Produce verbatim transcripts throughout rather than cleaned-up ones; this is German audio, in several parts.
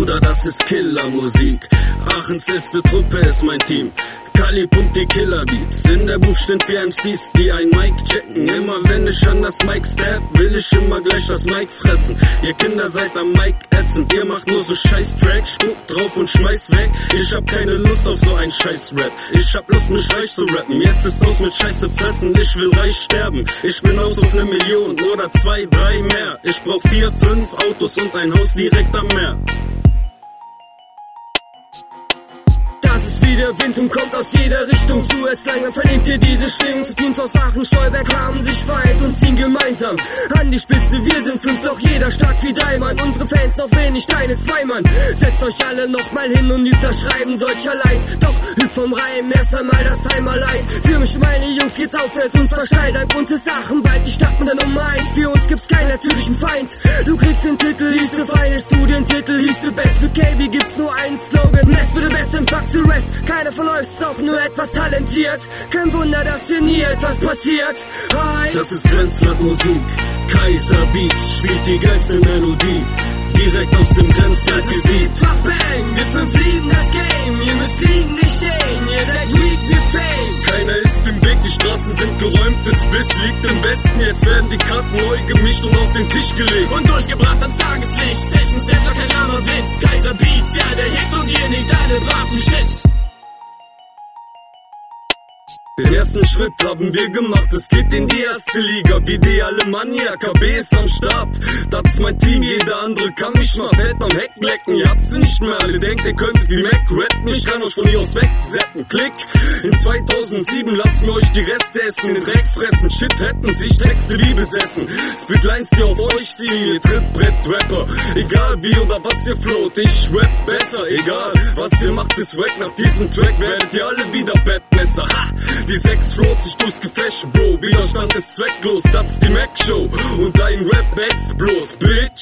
Bruder, das ist Killermusik. Aachens letzte Truppe ist mein Team. Kali pumpt die Killerbeats. In der Booth stehen vier M Cs, die ein Mic checken. Immer wenn ich an das Mic stab, will ich immer gleich das Mic fressen. Ihr Kinder seid am Mic ätzend, ihr macht nur so scheiß Tracks. Spuck drauf und schmeiß weg. Ich hab keine Lust auf so ein scheiß Rap. Ich hab Lust, mich reich zu rappen. Jetzt ist aus mit Scheiße fressen, ich will reich sterben. Ich bin aus auf ne Million oder zwei, drei mehr. Ich brauch vier, fünf Autos und ein Haus direkt am Meer. Das ist wie der Wind und kommt aus jeder Richtung zu. Es langsam vernehmt ihr diese Schwingung. Zu Teams aus Aachen, Stolberg haben sich vereint und ziehen gemeinsam an die Spitze. Wir sind fünf, doch jeder stark wie drei Mann. Unsere Fans noch wenig, deine zwei Mann. Setzt euch alle noch mal hin und übt das Schreiben solcher Lines. Doch übt vom Reim erst einmal das Heimerleid. Für mich und meine Jungs geht's aufwärts, uns versteigt. Dank uns ist Aachen bald die Stadt mit der Nummer eins. Für uns gibt's keinen natürlichen Feind. Du kriegst den Titel, hieß du feinest du den Titel, hieß du best. Für K B gibt's nur einen Slogan. Nest für den besten Fuck zu Rest. Keiner von euch ist auch nur etwas talentiert. Kein Wunder, dass hier nie etwas passiert. Hi. Das ist Grenzlandmusik. Kaiser Beats spielt die geilste Melodie. Direkt aus dem Grenzlandgebiet. Fach bang, wir fünf lieben das Game. Ihr müsst liegen, nicht stehen. Ihr seid weak, wir fame. Keiner ist im Weg, die Straßen sind geräumt. Das Biss liegt im Westen. Jetzt werden die Karten neu gemischt und auf den Tisch gelegt. Und durchgebracht ans Tageslicht. Session Settler, kein lahmer Witz. Kaiser Beats, ja der Hit und ihr nickt alle braven Shit. Den ersten Schritt haben wir gemacht, es geht in die erste Liga. Wie die Alemannia, K B ist am Start. Das ist mein Team, jeder andere kann mich mal fett am Heck lecken. Ihr habt sie nicht mehr, alle denkt, ihr könntet wie Mac rappen. Ich kann euch von hier aus wegsetzen, klick. In zweitausendsieben lassen wir euch die Reste essen, den Dreck fressen. Shit hätten sich Texte wie besessen. Splitlines, die auf euch ziehen, ihr Trittbrett-Rapper. Egal wie oder was ihr float, ich rap besser. Egal was ihr macht, ist wack. Nach diesem Track werdet ihr alle wieder Bettmesser. Ha! Die sechs float sich durchs Gefäsch, Bro. Widerstand ist zwecklos, das ist die Mac-Show. Und dein Rap ätzt bloß, Bitch.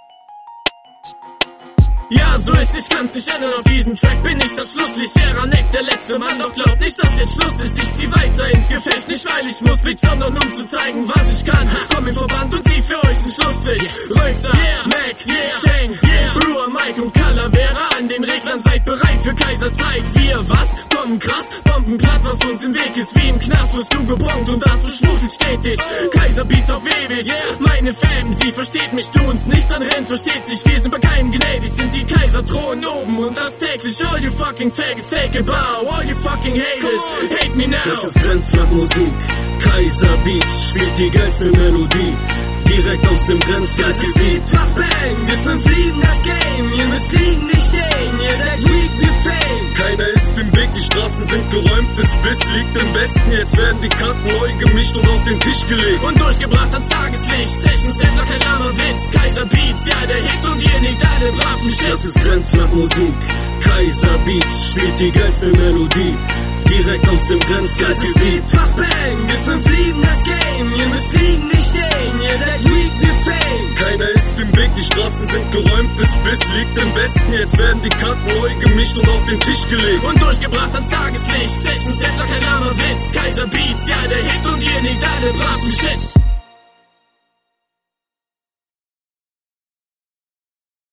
Ja, so ist, ich kann's nicht ändern, auf diesem Track bin ich das Schlusslicht. Neck, der letzte Mann, doch glaubt nicht, dass jetzt Schluss ist. Ich zieh weiter ins Gefecht, nicht weil ich muss, Bitch, sondern um zu zeigen, was ich kann. Komm in Verband und zieh für euch einen Schlussfisch. Röxer, yeah, Mac, yeah, Shang, yeah, Brewer, Mike und Color wäre an den Reglern, seid bereit für Kaiserzeit. Wir, was? Kommen krass, Bombenplatt, was uns im Weg ist. Wie im Knast wirst du gebombt und das du schmuffelt stetig. Kaiser Beats auf ewig, yeah. Meine Fam, sie versteht mich, du uns nicht, dann rennt, versteht sich. Wir sind bei keinem gnädig, sind die Kaiser thronen oben und das täglich. All you fucking faggots, take a bow. All you fucking haters, hate me now. Das ist Grenzlandmusik. Kaiser Beats spielt die geilste Melodie. Direkt aus dem Grenzlandgebiet. Fach bang, wir fünf lieben das Game. Ihr müsst liegen, nicht stehen. Ihr seid weak, wir fame. Keiner ist im Weg, die Straßen sind geräumt. Das Biss liegt im Westen. Jetzt werden die Karten neu gemischt und auf den Tisch gelegt. Und durchgebracht ans Tageslicht. Session Settler, kein lahmer Witz. Kaiser Beats, ja der Hit und ihr nickt alle braven Shit. Das ist Grenzlandmusik. Kaiser Beats spielt die geilste Melodie. Direkt aus dem Grenzlandgebiet. Fach bang, wir fünf lieben das Game. Ihr müsst liegen, nicht stehen. Ihr seid weak, wir fame. Keiner ist im Weg, die Straßen sind geräumt. Das Biss liegt im Westen. Jetzt werden die Karten neu gemischt und auf den Tisch gelegt. Und durchgebracht ans Tageslicht. Session Settler, kein lahmer Witz. Kaiser Beats, ja der Hit und ihr nickt alle braven Shit.